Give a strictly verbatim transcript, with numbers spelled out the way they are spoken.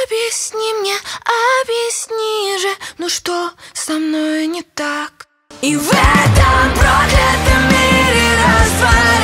Объясни мне, объясни же, ну что со мной не так? И в этом проклятом мире раздвоение